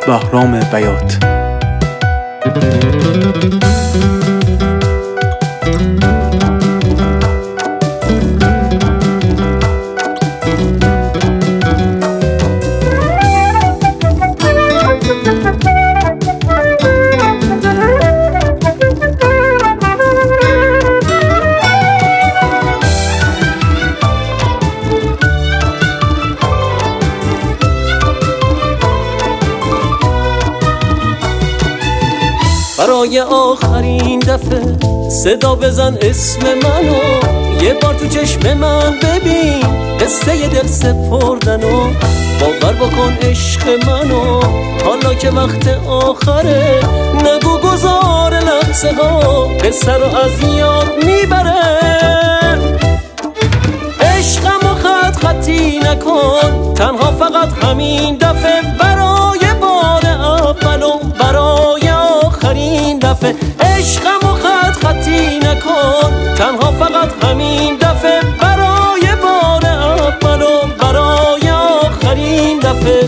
بهرام بیات. برای آخرین دفعه صدا بزن اسم منو، یه بار تو چشم من ببین قصه دل سپردنو. باور بکن عشق منو حالا که وقت آخره، نگو گذار لحظه ها قصه رو از یاد میبره. عشقمو خط خطی نکن، تنها فقط همین دفعه برای بار اول و برای آخرین دفعه. عشقمو خط خطی نکن، تنها فقط همین دفعه برای بار اول و برای آخرین دفعه.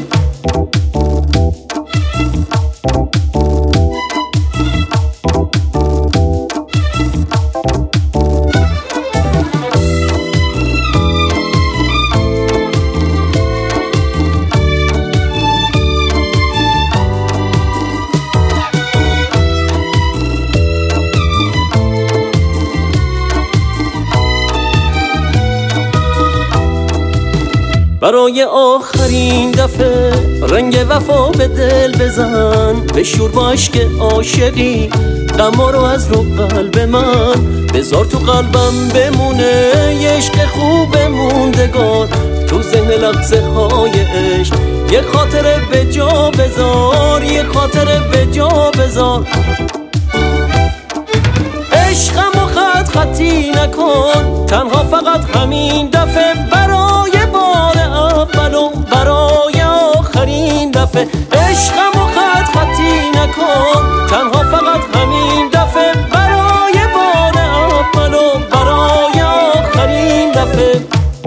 برای آخرین دفعه رنگ وفا به دل بزن، بشور با عشق عاشقی غما رو از رو قلب من. بذار تو قلبم بمونه یه عشق خوب موندگار، تو ذهن لحظه های عشق یه خاطره به جا بذار، یه خاطره به جا بذار. عشقمو خط خطی نکن، تنها فقط همین دفعه برای بار اول و برای آخرین دفعه. عشقمو خط خطی نکن، تنها فقط همین دفعه برای بار اول و برای آخرین دفعه.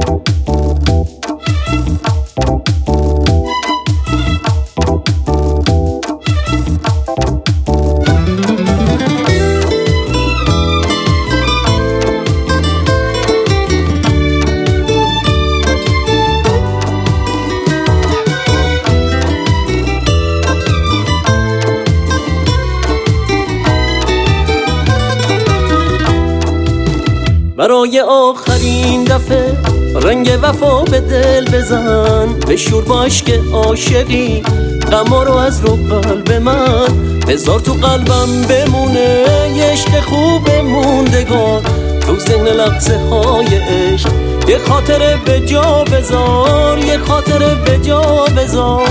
برای آخرین دفعه رنگ وفا به دل بزن، بشور با عشق عاشقی غما رو از رو قلب من. بذار تو قلبم بمونه یه عشق خوب موندگار، تو ذهن لحظه های عشق یه خاطره به جا بذار، یه خاطره به جا بذار.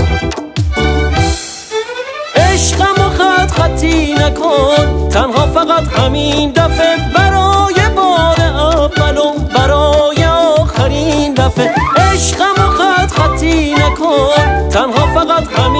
عشقمو خط خطی نکن، تنها فقط همین دفعه برای بار اول و برای آخرین دفعه. عشقمو خط خطی نکن، تنها فقط همین